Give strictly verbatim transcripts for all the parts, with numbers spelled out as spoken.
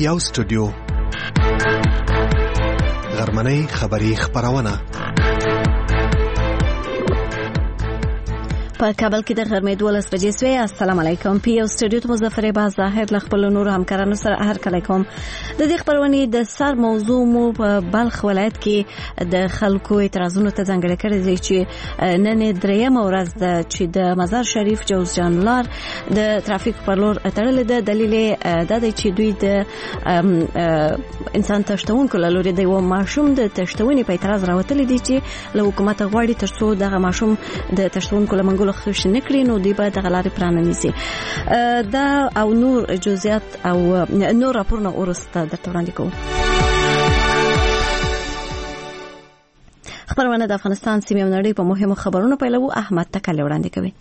پی او سټوډیو غرمنۍ خبری خبرونه په کابل کې د غرمې دولس بجې سوې. السلام علیکم. پی او سټوډیو ته مظفر با ظاهر ل خپل نور همکارانو سره هر کله کوم. د دې خبرونې د سر موضوع مو په بلخ ولایت کې د خلکو اعتراضونو ته ځانګړی کړی دی چې نن درېیمه ورځ ده چې د مزار شریف جوزجان لار د ترافیک پر لور تړلې ده. دلیل دا دی چې دوی د انسان تشتونکو له لوري د یو ماشوم د تشتونې په اعتراض راوتلي دي چې له حکومت غواړي ترڅو دغه ماشوم د تشتونکو له منګولو خوش نکړي نو دی به د غلاري پراننيسي. دا او نور جزئیات او نور راپورونه ورسته درته وړاندې کوم. خبرونه د افغانستان سیمې او نړۍ په مهمو خبرونو پیلو. احمد تکل وړاندې کوي.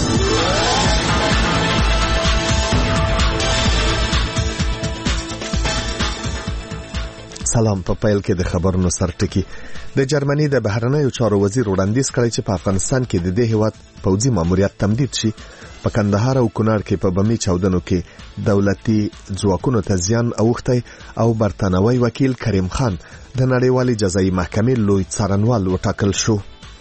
سلام. په پیل کې د خبرونو سرټکی. د جرمني د بهرنیو چارو وزیر وړاندیز کړی چې په افغانستان کې د دې هیواد پوځي ماموریت تمدید شي. په کندهار او کونړ کې په بمي چاودنو کې دولتي ځواکونو ته زیان اوښتی او برتانوي وکیل کریم خان د نړیوالې جزایي محکمې لوی څارنوال وټاکل شو.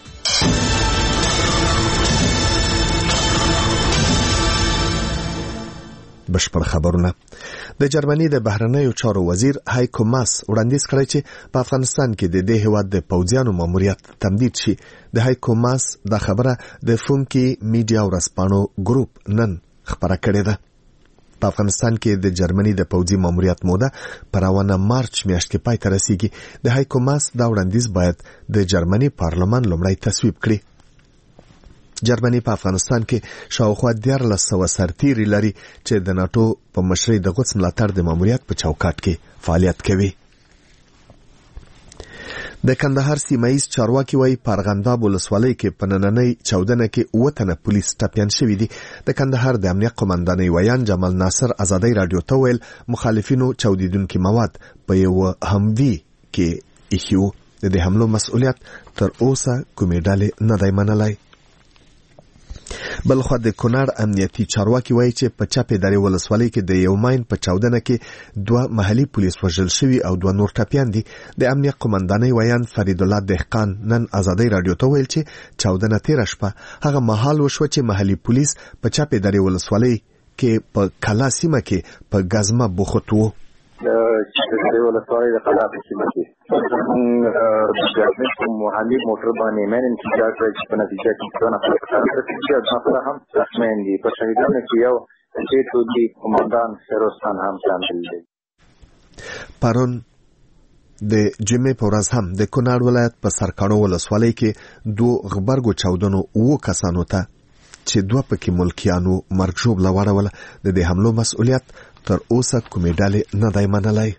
بشپړ خبرونه. د جرمني د بهرنیو چارو وزیر هایکو ماس وړاندیز کړی چې په افغانستان کې د دې هیواد د پوځیانو ماموریت تمدید شي. د هایکو ماس دا خبره د فونکی میډیا ورځپاڼو ګروپ نن خبره کړې ده. په افغانستان کې د جرمني د پوځي ماموریت موده پر روانه مارچ میاشت کې پای ته رسیږي. د هایکو ماس دا وړاندیز باید د جرمني پارلمان لومړی تصویب کړي. جرمني په افغانستان کې شاوخوا دیارلس سوه سرتیري لري چې د ناتو په مشرۍ د قدس ملاتړ د ماموریت په چوکاټ کې فعالیت کوي. د کندهار سیمایي چارواکي وايي په ارغنداب ولسوالۍ کې په نننۍ چاودنه کې اووه تنه پولیس ټپیان شوي دي. د کندهار د امنیت قومندانۍ ویان جمال ناصر ازادۍ رادیو ته ویل مخالفینو چاودیدونکي مواد په یو هموي کې ایښي وو. د دې حملو مسؤلیت تر اوسه کومې ډلې نه دی منلی. بلخو د کونړ امنیتي چارواکي وایي چې په چپې درې ولسوالۍ کې د یو ماین په چاودنه کې دوه محلي پولیس وژل شوي او دوه نور ټپیان دي. د امنیت قومندانۍ ویان فرید الله دهقان نن ازادۍ رادیو ته ویل چې چاودنه تیره شپه هغه مهال وشوه چې محلي پولیس په چپې درې ولسوالۍ کې په کلا سیمه کې په ګزمه بوخت وو. چې د ولسوالۍ د کلا په سیمه کې د محلي موټر باندې مین انفجار کړی چې په نتیجه کې څو نفر چې نفر هم زخمیان دي. په شهیدانو کې یو چې ټولي قومندان فیروز خان هم شامل دي. پرون د جمعې په ورځ هم د کونړ ولایت په سرکاڼو ولسوالۍ کې دوه غبرګو چاودنو اووه کسانو ته چې دوه پکې ملکیانو مرګ ژوبله واړوله. د دې حملو مسؤلیت تر اوسه کومې ډلې نه دی منلی.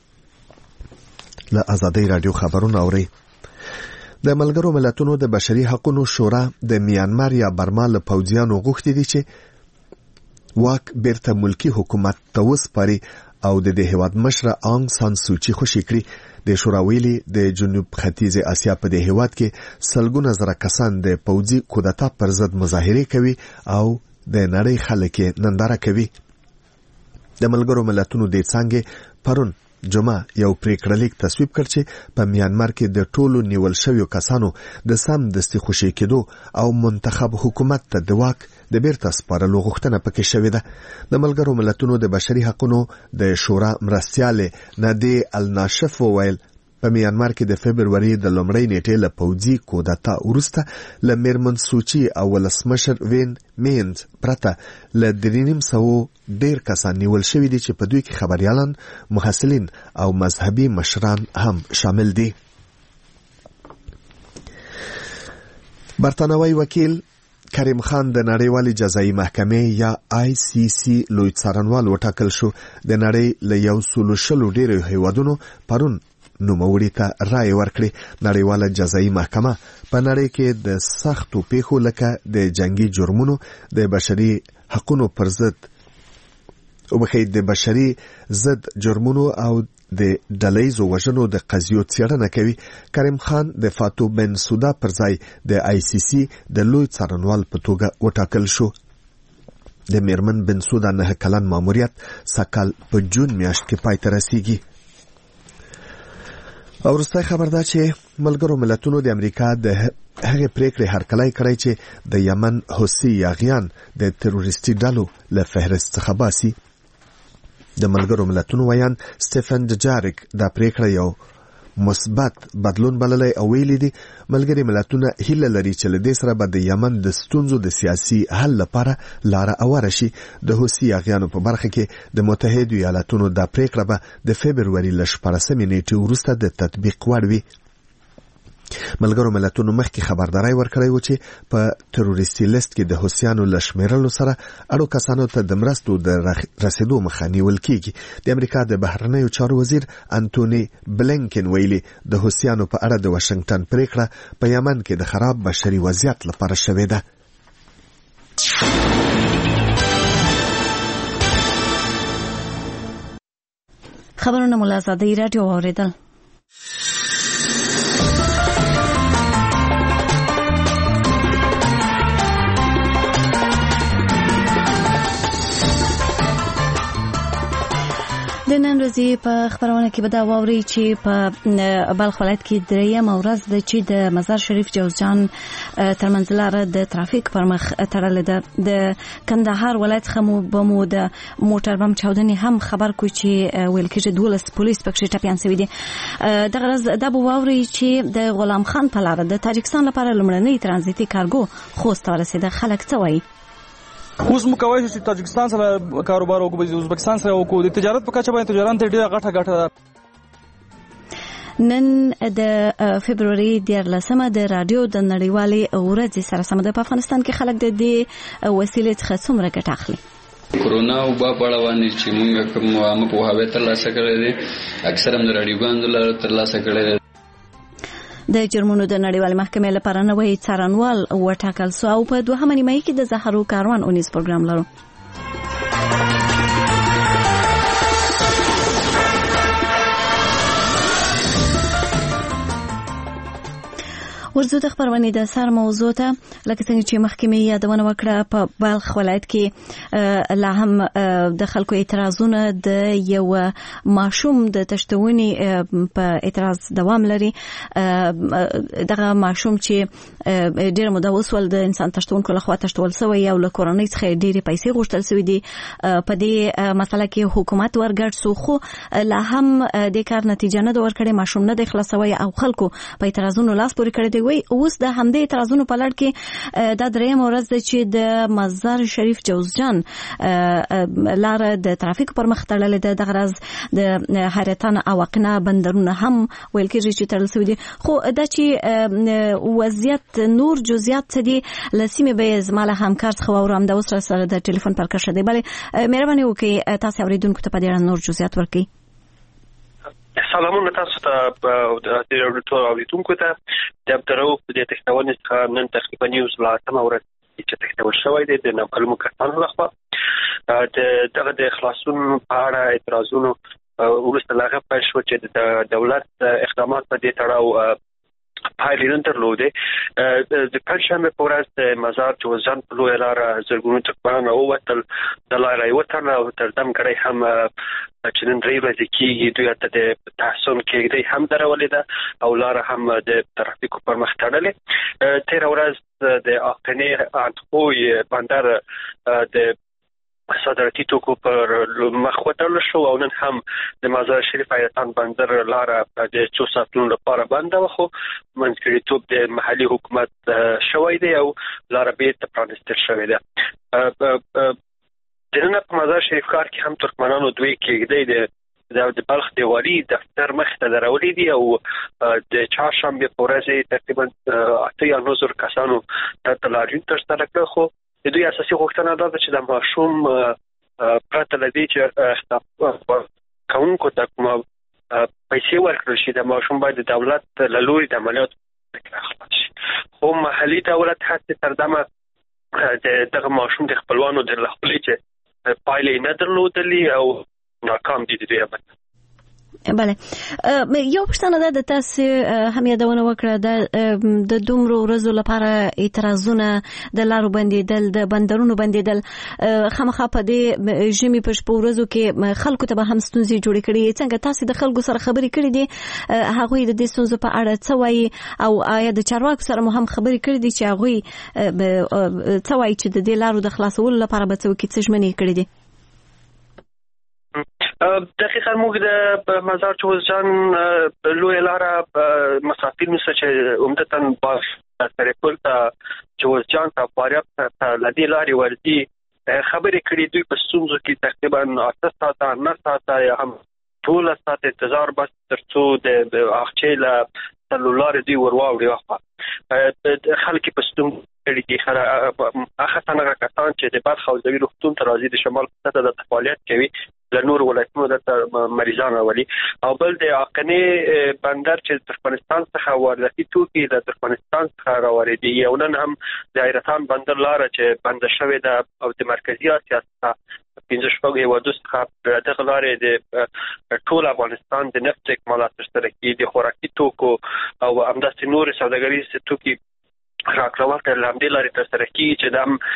له ازادۍ رادیو خبرونه اورئ. د ملګرو ملتونو د بشري حقوقو شورا د میانمار یا برما له پوځیانو غوښتي دي چې واک بیرته ملکی حکومت ته وسپاري او د دې هیواد مشره آنګ سان سوچي خوشي کړي. د شورا ویلي د جنوب ختیځ اسیا په دې هیواد کې سلګونه زره کسان د پوځي کودتا پر ضد مظاهرې کوي او د نړۍ خلک ننداره کوي. د ملګرو ملتونو د څنګه پرون جمعه یو پریکړه لیک تصویب کړ چې په میانمار کې د ټولو نیول شویو کسانو د سم دستي خوشي کېدو او منتخب حکومت ته د واک د بیرته سپارلو غوښتنه پکې شوې ده. د ملګرو ملتونو د بشري حقوقو د شورا مرستیال نادي الناشف وویل په میانمار کې د فبروري د لومړۍ نیټې له پوځي کودتا وروسته له میرمن سوچي او ولسمشر وین مینز پرته له درېنیم سوو ډېر کسان نیول شوي دي چې په دوی کې خبریالان، محصلین او مذهبي مشران هم شامل دي. برتانوي وکیل کریم خان د نړیوالې جزایي محکمې یا آی سی سی لوی څارنوال وټاکل شو. د نړۍ له یو سلو شلو ډېرو هیوادونو پرون نوموړي ته رایې ورکړې. نړیواله جزایي محکمه په نړۍ کې د سختو پیښو لکه د جنگي جرمونو، د بشري حقوقو پر ضد او بخې د بشري ضد جرمونو او د ډلهیزو وژنو د قضیو څېړنه کوي. کریم خان د فاتو بن سودا پر ځای د آی سی سی د لوی څارنوال په توګه وټاکل شو. د میرمن بنسودا نه کلن ماموریت سکال په جون میاشت کې پای ته رسیږي. او وروستی خبر دا چې ملګرو ملتونو د امریکا د هغه پریکړې هرکلی کړی چې د یمن حوثي یاغیان د تروریستي ډلو له فهرست څخه باسي. د ملګرو ملتونو ویان سټیفن ډجارک دا پریکړه یو مثبت بدلون بللی او ویلي دي ملګري ملتونه هیله لري چې له دې سره به د یمن د ستونزو د سیاسي حل لپاره لاره اواره شي. د حوثي یاغیانو په برخه کې د متحدو ایالاتونو دا پریکړه به د فبروري له شپاړسمې نیټې وروسته د تطبیق وړ وي. ملګرو ملتونو مخکې خبرداري ورکړی و چې په تروریستي لیست کې د حوثیانو له شمیرلو سره اړو کسانو ته د مرستو د رسیدو مخه نیول کیږي. د امریکا د بهرنیو چارو وزیر انټونی بلینکن ویلي د حوثیانو په اړه د واشنگټن پریکړه په یمن کې د خراب بشري وضعیت لپاره شوې ده. خبرونه مولا زاده رادیو اوریدل. د نن ورځې په خبرونه کې به دا واوري چې په بلخ ولایت کې درېیمه ورځ ده چې د مزار شریف جوزجان ترمنځ لاره د ترافیک پر مخ تړلې ده. د کندهار ولایت څخه مو به مو د موټر بم چاودنې هم خبر کوي چې ویل کېږي دولس پولیس پکې ټپیان شوي دي. دغه ورځ دا به واوري چې د غلام خان په لاره د تاجکستان لپاره لومړنی ترانزیتي کارګو خوست ته ورسېده. خلک څه وایي؟ اوس مو کولی شو چې تاجکستان سره کاروبار وکړو، ازبکستان سره وکړو. د تجارت په کچه باندې تجاران ته ډېره غټه غټه ده. نن د فبروري دیارلسمه د رادیو د نړیوالې ورځې سره سم د افغانستان کې خلک د دې وسیلې څخه څومره ګټه اخلي. کورونا او با پړوانی چې موږ کوم عامه پوهاوی ترلاسه کړی دی اکثر هم د رادیوګانو لپاره ترلاسه کړی دی. د جرمونو د نړیوالې محکمې لپاره نوی څارنوال وټاکل سو او په دوهمه نیمایي کې د زهرو کاروان اونیز پروګرام لرو. ورزو د خبرونه د سر موضوع ته لکه څنګه چې محکمې یادونه وکړه په بلخ ولایت کې لا هم د خلکو اعتراضونه د یو ماشوم د تشتونی په اعتراض دوام لري. دغه ماشوم چې ډېر موده وسول د انسان تشتونکو لخوا تشتول شوی او له کورنۍ څخه ډېرې پیسې غوښتل شوې دي. په دې مسله کې حکومت ورګډ سو خو لا هم د کار نتیجه نه ورکړي. ماشوم نه د خلاصوي او خلکو په اعتراضونو لاس پورې کړی دی. وی اوس د همدې اعتراضونو په لړ کې د درېیمه ورځ ده چې د مزار شریف جوزجان لاره د ترافیک پر مخ تړلې ده. دغه ورځ د حیرتان او اقنا بندرونه هم ویل کېږي چې تړل شوي دي. خو دا چې وضعیت نور جزئیات څه دي له سیمې به یې زما له همکار څخه واورم. دا اوس سره د ټلیفون پر کښه دی. بلې مهرباني وکړئ تاسو اورېدونکو ته په دې اړه نور جزئیات ورکړئ. سلامونه تاسو ته د اورېدونکو اورېدونکو ته د ابترو د تخنونې څخه نن تقریبا یو څلور ورځې چې تخنول شوی دی د ناکلمو کسانو لخوا د دغه د خلاصون په اړه اعتراضونو وروسته لاغه پیل شو چې د دولت اقدامات په دې تړاو پایلې نن درلودې. د پنځشنبه په ورځ د مزار جوزجان په لویه لاره زرګونو ترکمنان ووتل. د لارې وتل او تر دمګړۍ هم چې نن درې ورځې کېږي دوی ته د تحصن کېږدۍ هم درولې ده او لاره هم د ترافیکو پر مخ تړلې. تېره ورځ د اقنې انتخوی بندر د صادراتي توکو پر مخ وتړل شو او نن هم د مزار شریف حیرتان بندر لاره د څو ساعتونو لپاره بنده وه. خو منځګړیتوب د محلي حکومت شوی دی او لاره بېرته پرانیستل شوې ده. د نن په مزار شریف ښار کې هم ترکمنانو دوی کېږدۍ د بلخ د والي دفتر مخې ته درولې دي او د چهارشنبې په ورځ تقریبا اته یا نهه زره کسانو دلته لاریون ترسره کړ. خو د دوی اساسي غوښتنه دا ده چې د ماشوم پرته له دې چې کوونکو ته کومه پیسې ورکړل شي د ماشوم باید د دولت له لوري د عملیاتو خلاص شي. خو محلي دولت هڅې تر دمه د دغه ماشوم د خپلوانو د خپلې چې پایلې نه درلودلې او ناکام دي د دوی عمل. بله یو پښتنه ده د تاسو هم یادونه وکړه د دومره ورځو لپاره اعتراضونه د لارو بندیدل د بندرونو بندیدل خامخا په دې ژمي په شپو ورځو کې خلکو ته به هم ستونزې جوړې کړي. څنګه تاسو د خلکو سره خبرې کړې دي هغوی د دې ستونزو په اړه څه وایي او آیا د چارواکو سره مو هم خبرې کړې دي چې هغوی څه وایي چې د دې لارو د خلاصولو لپاره به څه وکړي څه ژمنې کړې دي؟ دقیقا موږ د مزار جوزجان لوی لاره مسافر نشته چې عمدتاً باز سرپل ته جوزجان ته فاریاب ته لدې لارې ورځي خبرې کړې دوی په ستونزو کې تقریبا اته ساعته نه ساعته یا هم ټول ساعت انتظار بس ترڅو د اخچې له سلولار دی ورواوړي واخا خلک په ستونزو کې خره اخه څنګه کسان چې د بلخ او زوی روغتون ته راځي د شمال په سطح د فعالیت کوي له نور ولایتونو د مریضان راولي او بل د اقنې بندر چې ترکمنستان څخه وارداتي توکي د ترکمنستان څخه راوړي یو نن هم د ایران بندر لاره چې بند شوې ده او د مرکزی اسیا څخه پنځه شپږ هیوادو څخه دغه لارې د ټول افغانستان د نفت اکمالات ترسره کیږي د خوراکي توکو او همداسې نور سوداګریز توکي راکړول تر لامدې لارې ترسره کیږي چې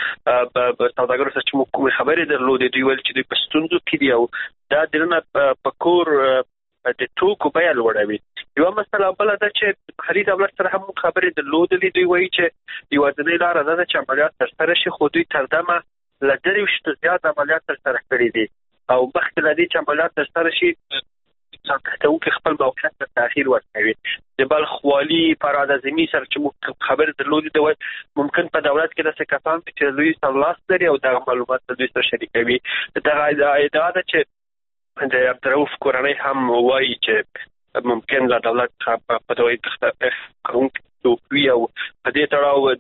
د سوداګرو سره چې موږ کومې خبرې درلودې دوی ویل چې دوی په ستونزو کې دي او دا دننه په کور د توکو بیه لوړوي. یوه مسله بله ده چې بهري دولت سره هم موږ خبرې درلودلې دوی وایي چې یوازینۍ لاره دا ده چې عملیات ترسره شي خو دوی تر دمه له درې ویشتو زیات عملیات ترسره کړي دي او مخکې له دې چې عملیات ترسره شي ځانګړتونکي خپل موقعیت ته تاخیر ورکوي. د بلخ والي فراد اعظمي سره چې موږ خبرې درلودې ده ممکن په دولت کې داسې کسان دي چې دوی سرلاس لري او دغه معلومات له دوی سره شریکوي. دغه ادعا ده چې د عبدالرؤف کورنۍ هم وایي چې ممکن له دولت څخه په دوی کوونکي توکوي او په دې تړاو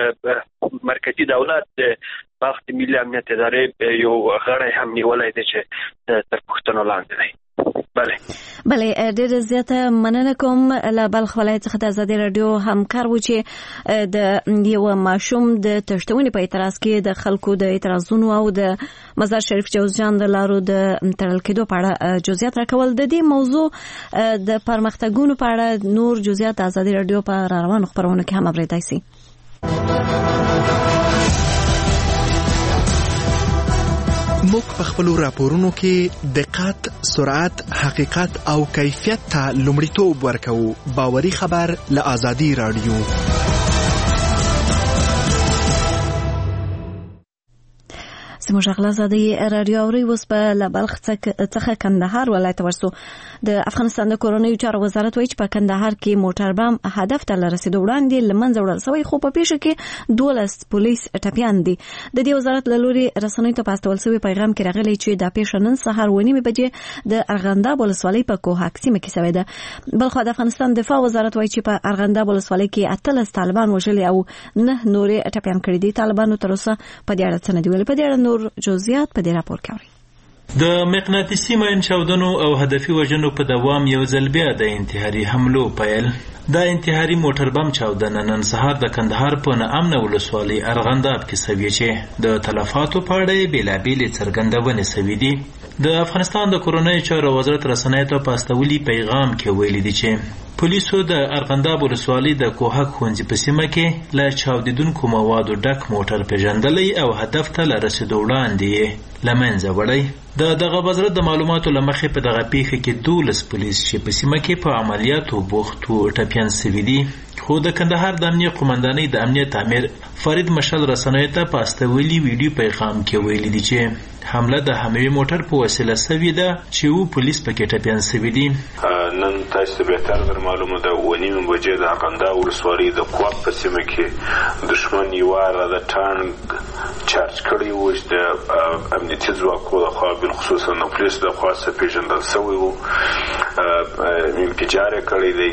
د مرکزي دولت د بلخ د ملي امنیت ادارې یو غړی هم نیولی دی چې تر پوښتنو لاندې دی. بله بله ډېر زیاته مننه کوم. له بلخ ولایت څخه د ازادي راډیو همکار و چې د یو ماشوم د تښتونې په اعتراض کې د خلکو د اعتراضونو او د مزار شریف جوزجان د لارو د تړل کېدو په اړه جزئیات راکول. د دې موضوع د پرمختګونو په اړه نور جزئیات د ازادي راډیو په را روانو خپرونو کې هم اورېدای شئ. موږ په خپلو راپورونو کې دقت، سرعت، حقیقت او کیفیت ته لومړیتوب ورکوو. باوري خبر له ازادي راډیو. زموږ غلا زادي رادیو اوري اوس په لبلخ څخه کندهار ولایت ورسو. د افغانستان د کورنیو چارو وزارت وایي چې په کندهار کې موټر بم هدف ته لرسېدو وړاندې لمنځه وړل شوی خو په پیښه کې دولس پولیس ټپیان دي. د دې وزارت له لوري رسنیو ته په استول شوی پیغام کې راغلی چې د پیښه نن سهار اوه نیمې بجې د ارغنداب ولسوالۍ په کوهاک سیمه کې شوې ده. بلخو د افغانستان دفاع وزارت وایي چې په ارغنداب ولسوالۍ کې اتلس طالبان وژلي او نه نورې ټپیان کړي دي. طالبانو تر اوسه په دې اړه څه نه دي ویلي. په دې اړه نور جزئیات په دې راپور کې اورئ. د مقناطیسي ماین چاودنو او هدفي وژنو په دوام یو ځل بیا د انتحاري حملو پیل. دا انتحاري موټر بم چاودنه نن سهار د کندهار په ناامنه ولسوالۍ ارغنداب کې شوې چې د تلفاتو په اړه بېلابېلې څرګندونې شوې دي. د افغانستان د کورنیو چارو وزارت رسنیو ته په استولي پیغام کې ویلي دي چې پولیسو د ارغنداب ولسوالۍ د کوهک ښوونځي په سیمه کې له چاودېدونکو موادو ډک موټر پیژندلی او هدف ته له رسېدو وړاندې یې له منځه وړی. د دغه وزارت د معلوماتو له مخې په دغه پیښه کې دولس پولیس چې په سیمه کې په عملیاتو بوخت وو ټپیان شوي دي. خو د کندهار د امنیه قومندانۍ د امنیت امیر فرید مشل رسنیو ته په استولي ویډیو پیغام کې ویلي دي چې حمله د حموي موټر په وسیله شوې ده چې وو پولیس پکې ټپیان شوي دي. نن تاسو به تر در معلومه ده و نیم بجې د ارغنداب ولسوالۍ د کوهک په سیمه کې دشمن یو را د ټانک چارج کړی و چې د امنیتي ځواکونو د خوا بالخصوص د پولیس د خوا څخه پیژندل شوی وو. انفجار کړی دی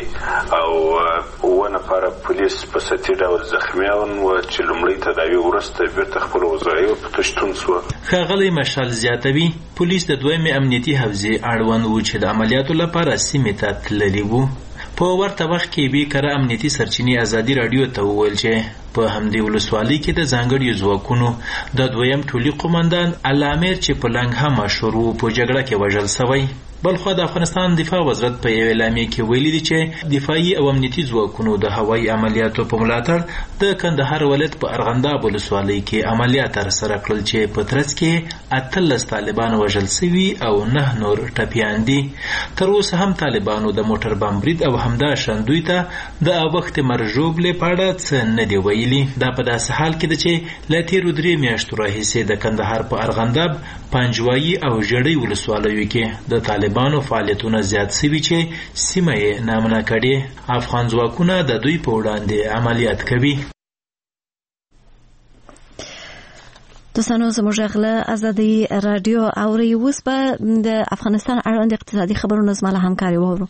او و نفر پولیس په سطحي ډول زخمیان و چې لومړی تداوی وروسته بیرته خپل وظایف په تشتون شو. ښاغلی مشال زیاتوي پولیس د دویمې امنیتي حوزې اړوند و چې د عملیاتو لپاره سیمې ته تللي وو. په ورته وخت کې بې کره امنیتي سرچینې ازادي راډیو ته وویل چې په همدې ولسوالۍ کې د ځانګړیو ځواکونو د دویم ټولي قومندان الامیر چې په لنګ هم مشهور و په جګړه کې وژل شوی. بلخو د افغانستان دفاع وزارت په یو اعلامیه کې ویلي دی چې دفاعي او امنیتي ځواکونو د هوایي عملیاتو په ملاتړ د کندهار ولایت په ارغنداب ولسوالۍ کې عملیات ترسره کړل چې په ترڅ کې اتلس طالبان وژل شوي او نه نور ټپیان دي. تر اوسه هم طالبانو د موټر بم برید او همدا شندوی ته د وخت مرجوبلې په اړه څه نه دی ویلي. دا په داسې حال کې ده چې له تېرو درې میاشتو راهیسې د کندهار په ارغنداب، پنجوایي او ژړۍ ولسوالیو کې د طالبانو فعالیتونه زیات شوي چې سیمه یې نامنع کړې. افغان ځواکونه د دوی په وړاندې عملیات کوي. دوستانو زموږ غله ازادي رادیو اوري. اوس به د افغانستان اړوند اقتصادي خبرونه زما له همکاري واورو.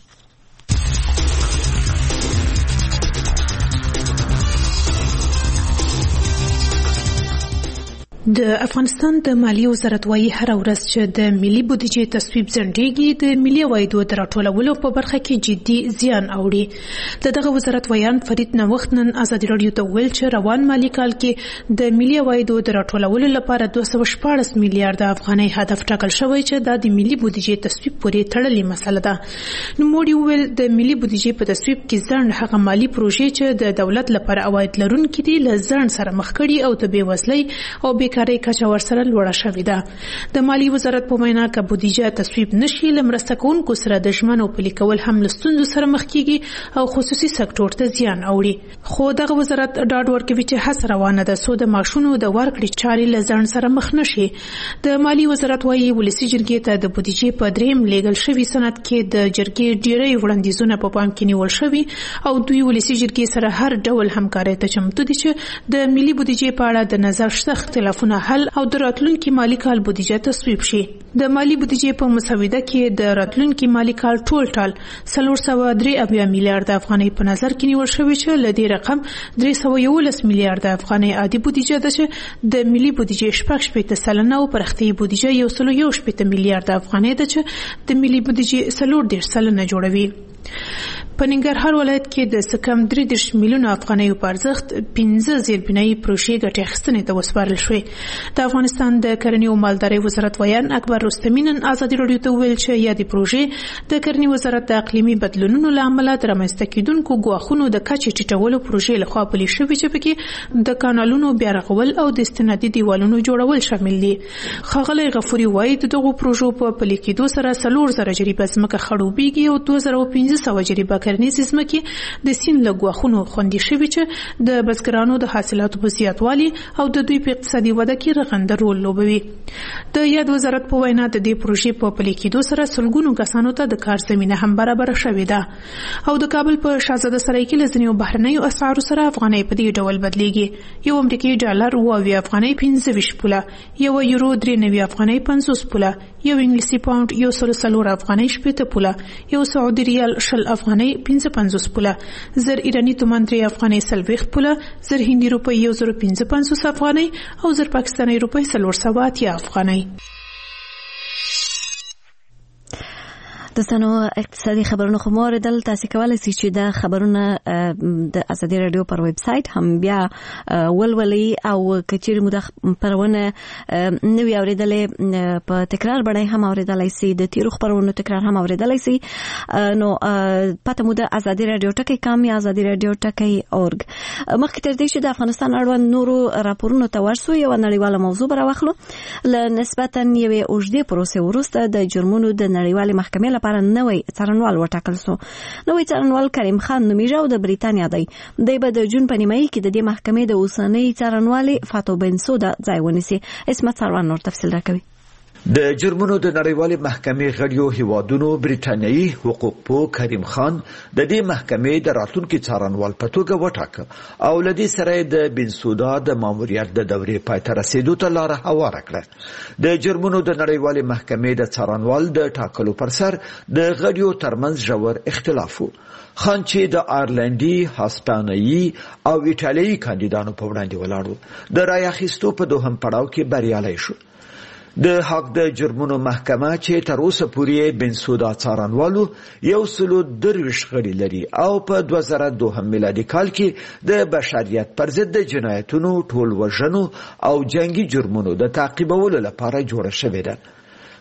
د افغانستان د مالیې وزارت وايي هر ورځ چې د ملي بودیجې تصویب ځنډېږي د ملي عوایدو د راټولولو په برخه کې جدي زیان اوړي. د دغه وزارت ویان فرید نوښت نن ازادي رادیو ته ویل چې روان مالي کال کې د ملي عوایدو د راټولولو لپاره دوه سوه شپاړس میلیارډ افغانۍ هدف ټاکل شوی چې دا د ملي بودیجې تصویب پورې تړلې مسله ده. نوموړي وویل د ملي بودیجې په تصویب کې ځنډ هغه مالي پروژې چې د دولت لپاره عواید لرونکي دي له ځنډ سره مخ کړي او د بېوزلۍ او کاري کچه ورسره لوړه شوې ده. د مالی وزارت په وینا که بودیجه تصویب نشي له مرسته کوونکو سره د ژمنو پلي کول هم له ستونزو سره مخ کیږي او خصوصي سکتور ته زیان اوړي. خو دغه وزارت ډاډ ورکوي چې هڅه روانه ده څو د معاشونو د ورکړې چارې له ځنډ سره مخ نشي. د مالی وزارت وايي ولسي جرګې ته د بودیجې په دریم لیږل شوي سند کې د جرګې ډېری وړاندیزونه په پام کې نیول شوي او دوی ولسي جرګې سره هر ډول همکارۍ ته چمتو دي چې د ملي بودیجې په اړه د نظر شته اختلافونه حل او د راتلونکي مالی کال بودیجه تصویب شي. د مالی بودیجې په مسوده کې د راتلونکي مالی کال ټول ټال څلور سوه درې اویا میلیارډ افغانۍ په نظر کې نیول شوی چې له دې رقم درې سوه یولس میلیارډ افغانۍ عادي بودیجه ده چې د ملي بودیجې شپږ شپېته سلنه او پرختیايي بودیجه یو سل یو شپېته میلیارډ افغانۍ ده چې د ملي بودیجې څلور دېرش سلنه جوړوي. په ننګرهار ولایت کې د څه کم درې دېرش میلیونه افغانیو په ارزښت پنځه زیربنایي پروژې ګټې اخیستنې ته وسپارل شوې. د افغانستان د کرنې او مالدارۍ وزارت ویان اکبر رستمي نن ازادي راډیو ته وویل چې یادې پروژې د کرنې وزارت د اقلیمي بدلونونو له امله د رامنځته کېدونکو ګواښونو د کچې ټیټولو پروژې لخوا پلي شوې چې پکې د کانالونو بیا رغول او د استنادي دیوالونو جوړول شامل دي. ښاغلی غفوري وایي د دغو پروژو په پلي کېدو سره څلور زره جریبه ځمکه خړوبېږي او دوه زره پنځه سوه جریبه کرنیزې ځمکې د سیند له ګواښونو خوندي شوي چې د بزګرانو د حاصلاتو په زیاتوالي او د دوی په اقتصادي وده کې رغنده رول لوبوي. د یاد وزارت په وینا د دې پروژې په پلي کېدو سره سلګونو کسانو ته د کار زمینه هم برابره شوې ده او د کابل په شاهزاده سرای کې له ځینو بهرنیو اسعارو سره افغانۍ په دې ډول بدلیږي. یو امریکایي ډالر اوه اویا افغانۍ پنځه ویشت پوله، یو یورو درې نوي افغانۍ پنځوس پوله، یو انګلیسي پاونډ یو سل څلور افغانۍ شپېته پوله، یو سعودي ریال شل افغانۍ پنځه پنځوس پوله، زر ایرانی تومان درې افغانۍ څلوېښت پوله، زر هندي روپۍ یو زر پنځه پنځوس افغانۍ او زر پاکستاني روپۍ څلور سوه اتیا افغانۍ. دوستانو اقتصادي خبرونه خو مو اوریدل. تاسو کولی شئ چې دا خبرونه د ازادي رادیو پر ویب سایت هم بیا ولولئ او کچېرې مو دا خبرونه نوي اوریدلې په تکرار باندې هم اوریدلای شئ، د تیرو خبرونو تکرار هم اوریدلای شئ. نو پته مو د ازادي رادیو ټکی کام یا ازادي رادیو ټکی اورګ. مخکې تر دې چې د افغانستان اړوند نورو راپورونو ته ورسو یو نړیواله موضوع به راواخلو. له نسبتا یوې اوږدې پروسې وروسته د جرمونو د نړیوالې محکمې لپاره نوی څارنوال وټاکل شو. نوی څارنوال کریم خان نومیږي او د بریتانیا دی. دی به د جون په نیمایي کې د دې محکمې د اوسنۍ څارنوالې فاتو بنسودا ځای ونیسي. اسمت سروان نور تفصیل راکوي. د جرمونو د نړیوالې محکمې غړیو هیوادونو بریټانیایي حقوقپوه کریم خان د دې محکمې د راتلونکي څارنوال په توګه وټاکه او له دې سره د بنسودا د ماموریت د دورې پای ته رسیدو ته لاره هواره کړه. د جرمونو د نړیوالې محکمې د څارنوال د ټاکلو پر سر د غړیو ترمنځ ژور اختلاف و. خان چې د آیرلنډي، هسپانوي او ایټالیایي کاندیدانو په وړاندې ولاړ و، د رای اخیستو په دوهم پړاو کې بریالی شو. د حق د جرمونو محکمه چې تر اوسه پورې بنسودا څارنوالو یو سلو درویشت غړي لري او په دوه زره دوهم میلادي کال کې د بشریت پر ضد د جنایتونو، ټول وژنو او جنگي جرمونو د تعقیبولو لپاره جوړه شوې ده.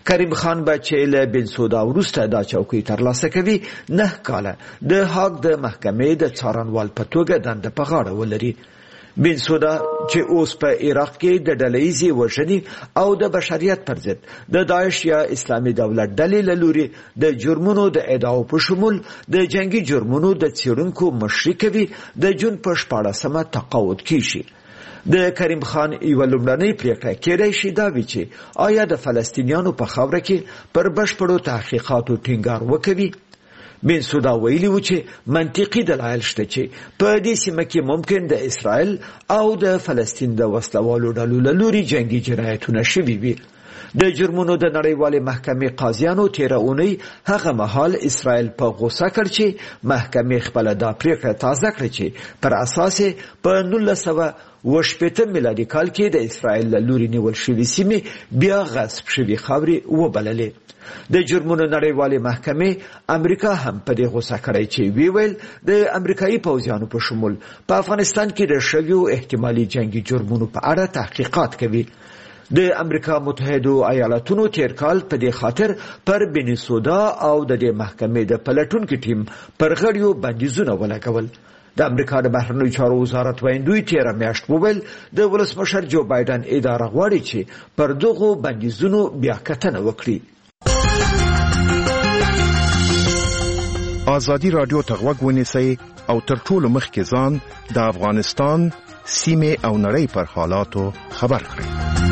کریم خان به چې له بنسودا وروسته دا چوکۍ ترلاسه کوي نه کاله د هاګ د محکمې د څارنوال په توګه دنده په غاړه ولري. بنسودا چې اوس په عراق کې د ډلهیزې وژنې او د بشریت پر ضد د داعش یا اسلامي دولت ډلې له لوري د جرمونو د ادعاو په شمول د جنگي جرمونو د څېړونکو مشري کوي د جون په شپاړسمه تقاعد کیږي. د کریم خان یوه لومړنۍ پریکړه کېدای شي دا وي چې آیا د فلسطینیانو په خاوره کې پر بشپړو تحقیقاتو ټینګار وکوي. بنسودا ویلي و چې منطقي دلایل شته چې په دې سیمه کې ممکن د اسرائیل او د فلسطین د وسلوالو ډلو له لوري جنگي جنایتونه شوي وي. د جرمونو د نړیوالې محکمې قاضیانو تیره اونۍ هغه مهال اسرائیل په غوسه کړ چې محکمې خپله دا پریکړه تازه کړه چې پر اساس په نولس سوه اوه شپېته میلادي کال کې د اسرائیل له لوري نیول شوي سیمې بیا غصب شوي خاورې وبللې. د جرمونو نړیوالې محکمې امریکا هم په دې غوسه کړی چې وی ویل د امریکایي پوځیانو په شمول په افغانستان کې د شویو احتمالي جنگي جرمونو په اړه تحقیقات کوي. د امریکا متحدو ایالاتونو تیر کال په دې خاطر پر بنسودا او د دې محکمې د پلټونکو ټیم پر غړیو بندیزونه ولګول. د امریکا د بهرنیو چارو وزارت ویندوی تیره میاشت وویل د ولسمشر جو بایدن اداره غواړي چې پر دغو بندیزونو بیا کتنه وکړي. آزادی رادیو ته غوږ ونیسئ او تر ټولو مخکې ځان د افغانستان سیمې او نړۍ پر حالاتو خبر کړئ.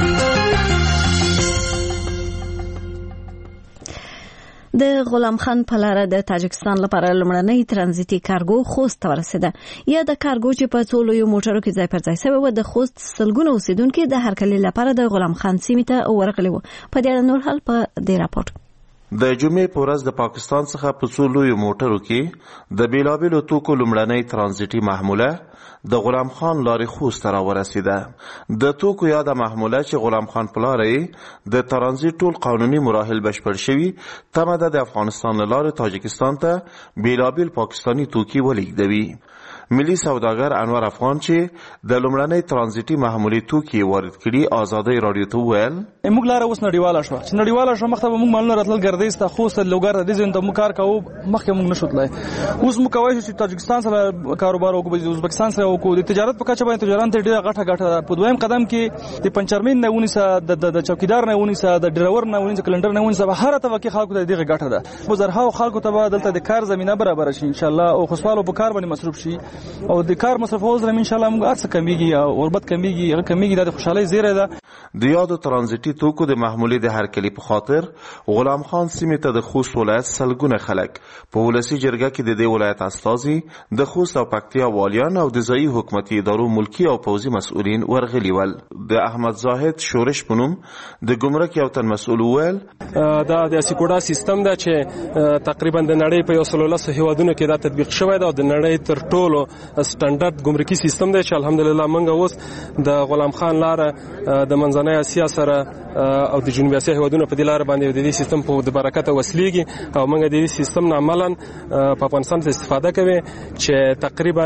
د غلام خان په لاره د تاجکستان لپاره لومړنۍ ترانزیتي کارګو خوست ته ورسېده. یا د کارګو چې په څو لویو موټرو کې ځای پر ځای شوی و د خوست سلګونه اوسیدونکي د هرکلي لپاره د غلام خان سیمې ته ورغلي وو. په دې اړه نور حال په دې راپورټ. د جمعې په ورځ د پاکستان څخه په څو لویو موټرو کې د بیلابیلو توکو لومړنۍ ترانزیتي محموله د غلام خان لارې خوست را ورسېده. د توکو یا د محموله چې غلام خان په لارې د ترانزیت ټول قانوني مراحل بشپړ شوي تمه ده د افغانستان له لارې تاجکستان ته بیلابیل پاکستاني توکي ولیږدوي. ملي سوداګر انور افغان چې د لومړنۍ ترانزیتي محمولې توکي وارد کړي آزادۍ رادیو ته وویل موږ لاره اوس نړیواله شوه چې نړیواله شوه مخته به موږ مالونه راتلل ګردیز ته خوست لوګر د دې ځای ته موږ کار کوو مخکې موږ نشو تللی. اوس موږ کولی شو چې تاجکستان سره کاروبار وکړو د ازبکستان سره وکړو. د تجارت په کچه باندې تجاران ته ډېره غټه غټه ده. په دویم قدم کې د پنچرمین نه ونیسه د چوکیدار نه ونیسه د ډرایور نه ونیسه کلندر نه ونیسه هر طبقه خلکو ته دغه غټه ده. بازارها خلکو ته به دلته د کار زمينه برابر شي ان شاء الله او خوشاله په کار باندې مصروف شي او د کار مصرف وزرم ان شاء الله موږ ارڅ کمیږي او غربت کمیږي هغه کمیږي د خوشحالي زیره ده. د یادو ترانزیتي توکو د محمولې د هرکلي په خاطر غلام خان سیمې ته د خوست ولایت سلګونه خلک په ولسی جرګه کې د دې ولایت استازي د خوست او پکتیا والیان او د ځایي حکومتي ادارو ملکی او پوځي مسؤلین ورغلي ول. د احمد زاهد شورش پونم د ګمرک یو تن مسؤل ویل دا د سکوډا سیستم دا چې تقریبا د نړۍ په یو سل ولس هیوادونو کې دا تطبیق شوی دا د نړۍ تر ټولو سټانډرډ ګمرکي سیستم دی چې الحمدلله موږ اوس د غلام خان لاره د منځنۍ اسیا سره او د جنوبي اسیا هیوادونو په دې لار باندې د دې سیستم په د برکت وسلیږي او موږ د دې سیستم نه عملاً په افغانستان څخه استفاده کوي چې تقریبا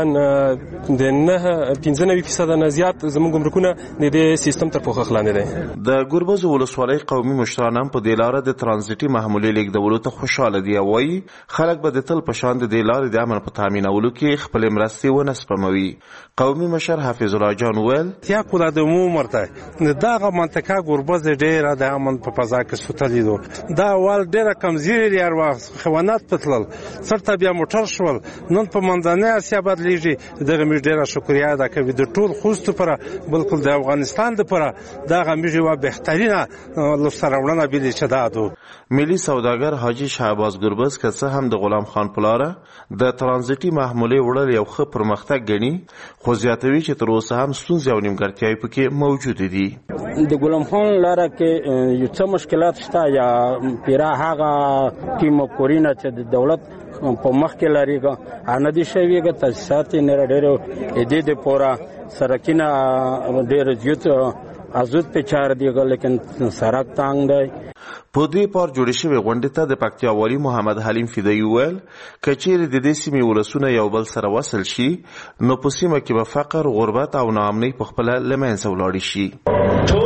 د نه پنځه نوي فیصد نه زیات زموږ ګمرکونه د دې سیستم تر پوښښ لاندې دي. د ګربز ولسوالۍ قومي مشران هم په دې لار د ترانزیتي محمولې لیږدولو ته خوشاله دي. وایي خلک به د تل په شان د دې لارې د امن په تامینولو کې خپل مرستې ونه سپموي. قومي مشر حافظ الله جان ویل یا کوله د مو مرته دغه منطقه ګربز ډیره د امن په فضا کې سوتلی دو دا ول ډیره کمزوري لري ور خوانات پتل سرته بیا موټر شول نن په منځنۍ اسیا بدلیږي دغه می ډیره شکریا ده کوي د ټول خوست پر بلکل د افغانستان د پر دغه میږي وا بهترینه لسرونه بلی چدادو. ملي سوداګر حاجی شهباز ګربز که څه هم د غلام خان پلاره د ترانزیتي محمولې وړل یو ښه پرمختګ ګڼي خو زیاتوي چې تر اوسه هم ستونزې او نیمګړتیاوې پکې موجودې دي. د غلام خان لاره کې یو څه مشکلات شته یا پیرا هغه کې مقورینه چې د دولت په مخ کې لري ان دي شویګه تاسیسات نه ډېر دې د پورا سرکینه ډېر زیات ازود په چار دیګه لیکن سرک تانګ دی. په دې پار جوړې شوې غونډې ته د پکتیا والی محمد حلیم فدایي ویل که چیرې د دې سیمې ولسونه یو بل سره وصل شي نو په سیمه کې به فقر غربت او ناامنۍ په خپله له منځه ولاړې شي. ټولو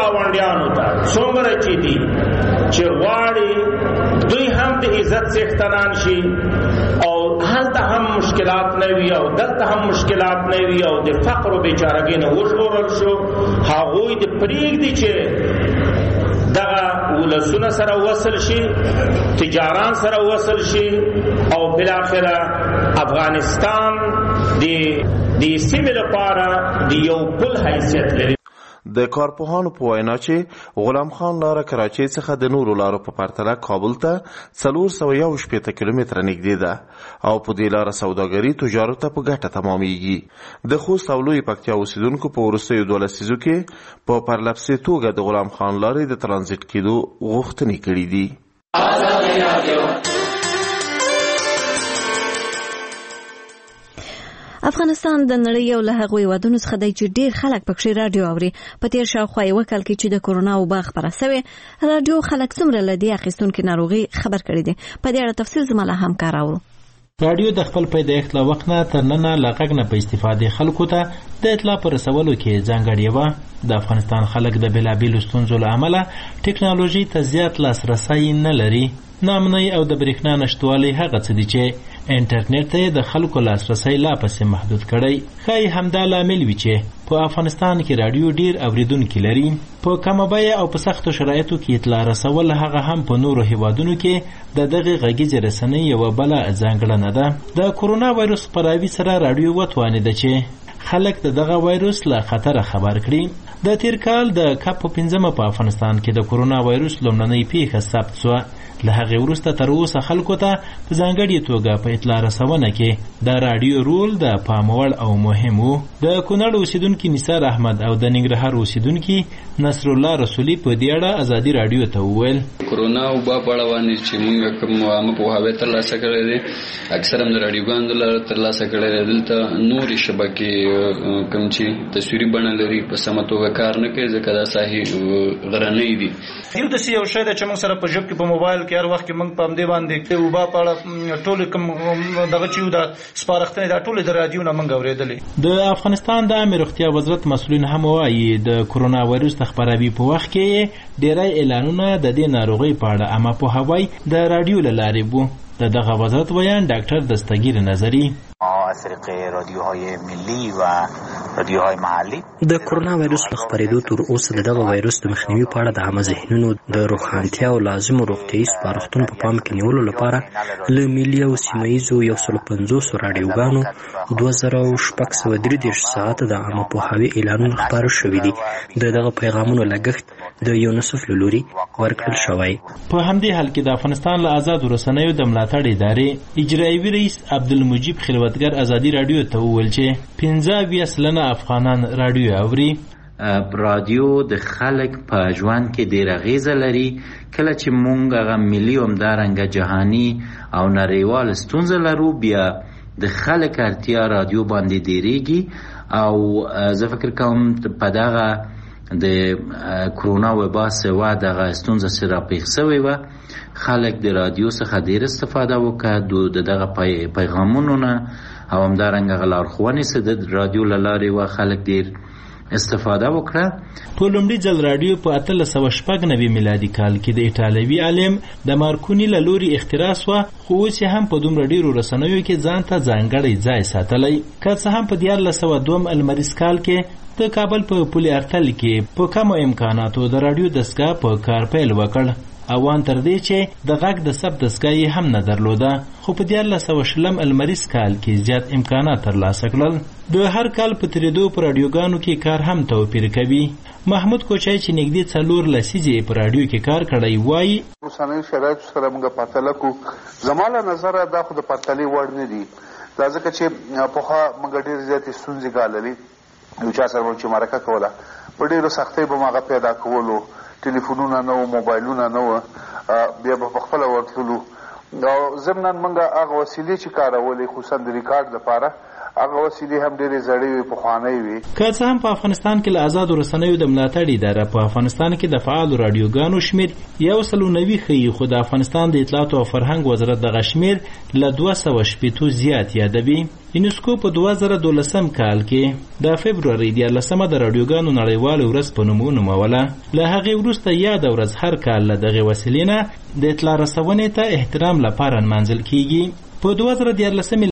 ګاونډیانو ته څومره چې دي چې غواړي دوی هم د عزت څښتنان شي او هلته هم مشکلات نه وي او دلته هم مشکلات نه وي او د فقر او بیچارګۍ نه وژغورل شو، هغوی د پرېږدي چې دغه ولسونه سره وصل شي، تجاران سره وصل شي او بالاخره افغانستان د دې سیمې لپاره د یو پل حیثیت لري. د کارپوهانو په وینا چې غلام خان لاره کراچۍ څخه د نورو لارو په پرتله کابل ته څلور سوه یو شپېته کیلومتره نږدې ده او په دې لاره سوداګري تجارو ته په ګټه تمامیږي. د خوست او لوی پکتیا اوسیدونکو په وروستیو دوه لسیزو کې په پرلپسې توګه د غلام خان لارې د ترانزیت کېدو غوښتنې کړي دي. افغانستان د نړۍ یو له هغو هېوادونو څخه دی چې ډېر خلک پکښې راډیو اوري. په تېر شاوخوا یوه کال کې چې د کورونا وبا خپره سوې، راډیو خلک څومره له دې اخیستونکې ناروغۍ خبر کړي دي. په دې اړه تفصیل زما له همکار اورو. راډیو د خپل پیدایښت له وخت نه تر ننه له غږ نه په استفادې خلکو ته د اطلاع په رسولو کې ځانګړې وه. د افغانستان خلک د بېلابېلو ستونزو له امله ټکنالوژۍ ته زیات لاسرسی نه لري. ناامنۍ او د برېښنا نشتوالی هغه څه دي چې انټرنیټ ته د خلکو لاسرسی لا پسې محدود کړی. ښایي همدا لامل وي چې په افغانستان کې راډیو ډېر اوریدونکي لري. په کمه بیه او په سختو شرایطو کې اطلاع رسول هغه هم په نورو هیوادونو کې د دغې غږیزې رسنۍ یوه بله ځانګړنه ده. د کورونا وایرس خپراوي سره راډیو وتوانېده چې خلک د دغه وایرس له خطره خبر کړي. د تیر کال د کپ په پنځمه په افغانستان کې د کورونا وایرس لومړنۍ پیښه ثبت شوه. له هغې وروسته تر اوسه خلکو ته په ځانګړې توګه په اطلاع رسونه کې د راډیو رول د پام وړ او مهم و. د کونړ اوسیدونکي نثار احمد او د ننګرهار اوسیدونکي نصر الله رسولي په دې اړه ازادي راډیو ته وویل: کورونا وبا په اړه باندې چې موږ کوم عامه پوهاوی ترلاسه کړی دی، اکثر هم د راډیوګانو له لارې ترلاسه کړی دی. دلته نورې شبکې کوم چې تصویري بڼه لري په سمه توګه کار نه کوي، ځکه دا ساحې غرنۍ دي. یو داسې یو شی دی چې موږ سره په ژب کې په موبایل کې هر وخت کې موږ په همدې باندې د وبا په اړه ټولې کوم دغه چې یو د سپارښتنې دا ټولې د راډیو نه موږ اورېدلې. د افغانستان د عامې روغتیا وزارت مسؤلین هم وایي د کورونا وایرس د خپراوي په وخت کې ډېری اعلانونه د دې ناروغۍ په اړه عامه پوهاوی د راډیو له لارې و. د دغه وزارت ویان ډاکټر دستگیر نظری: از طریق رادیوهای ملی و رادیوهای محلی د کورونا وایرس په خپرېدو تر اوسه د دغه وایرس د مخنیوي په اړه د عامه ذهنونو د روښانتیا او لازمو روغتیایي سپارښتنو په پام کې نیولو لپاره له ملي او سیمه ییزو یو سل پنځوس راډیوګانو دوه زره شپږ سوه درې دېرش ساعته د عامه پوهاوي اعلانونه خپاره شوي دي. د دغه پیغامونو لګښت د یونیسف له لوري ورکړل شوی. په همدې حال کې د افغانستان له آزادو رسنیو د ملاتړ ادارې اجرایوي رئیس عبدالمجید خلوتګر ازادي راډیو ته وویل چې پنځه اویا سلنه افغانان راډیو اوري. رادیو د خلک په ژوند کې ډېره اغیزه لري. کله چې مونږ هغه ملي او همدارنګه جهاني او نړیوال ستونزه لرو، بیا د خلک اړتیا رادیو باندې ډېرېږي او زه فکر کوم په دغه د کورونا وبا سوا دغه ستونزه سره پیښ شوې وه، خلک د رادیو څخه ډېر استفاده وکړه. د دغه پیغامونو نه او همدارنګه هغه لارښوونې چې د رادیو له لارې وه، خلک ډېر استفاده وکړه. په لومړي ځل راډیو په اتلس سوه شپږ نوي میلادي کال کې د ایټالوي عالم د مارکوني له لوري اختراع شوه، خو اوس یې هم په دومره ډېرو رسنیو کې ځان ته ځانګړی ځای ساتلی. که څه هم په دیارلس سوه دوم المریز کال کې د کابل په پل ارتل کې په کمو امکاناتو د راډیو دستګاه په کار پیل وکړ، اوان تر دې چې د غږ د ثبت دستګاه یې هم نه درلوده، خو په دیارلس سوه شلم المریز کال کې زیات امکانات ترلاسه کړل. د هر کال په تېرېدو په راډیوګانو کې کار هم توپیر کوي. محمود کوچای چې نږدې څلور لسیزې په راډیو کې کار کړی وایي: اوسنیو شرایطو سره موږ پرتله کړو، زما له نظره دا خو د پرتلې وړ نه دي، دا ځکه چې پخوا موږ ډېرې زیاتې ستونزې ګاللې. یو چا سره چې مرکه کوله په ډېرو سختۍ به هغه پیدا کولو، ټلیفونونه نه وو، موبایلونه نه وو، بیا به په خپله ورتللو او ضمناً موږ هغه وسیلې چې کارولې خصوصا د ریکارډ لپاره هغه وسیلې هم ډېرې زړې وې، پخوانۍ وې. که څه هم په افغانستان کې له آزادو رسنیو د ملاتړ اداره په افغانستان کې د فعالو راډیوګانو شمېر یو سل او نوي ښیي، خو د افغانستان د اطلاعاتو او فرهنګ وزارت دغه شمېر له دوه سوه شپېتو زیات یادوي. یونسکو په دوه زره دولسم کال کې د فبروري دیارلسمه د راډیوګانو نړیواله ورځ په نوم ونوموله. له هغې وروسته یاده ورځ هر کال له دغې وسیلې نه د اطلاع رسونې ته احترام لپاره نمانځل کیږي. په دوه زره دیارلسم